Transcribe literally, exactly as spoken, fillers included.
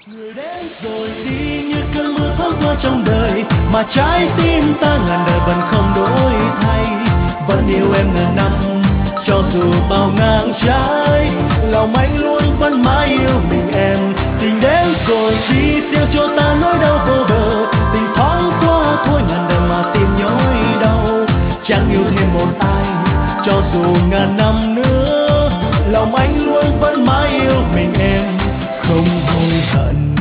Người đến rồi đi như cơn mưa thoáng qua trong đời, mà trái tim ta ngàn đời vẫn không đổi thay. Vẫn yêu em ngàn năm, cho dù bao ngang trái, lòng anh luôn vẫn mãi yêu mình em. Tình đến rồi đi siêu cho ta nỗi đau vô bờ, tình thoáng qua thôi ngàn đời mà tìm nhói đau. Chẳng yêu thêm một ai, cho dù ngàn năm nữa, lòng anh luôn vẫn mãi yêu mình em, không hối hận.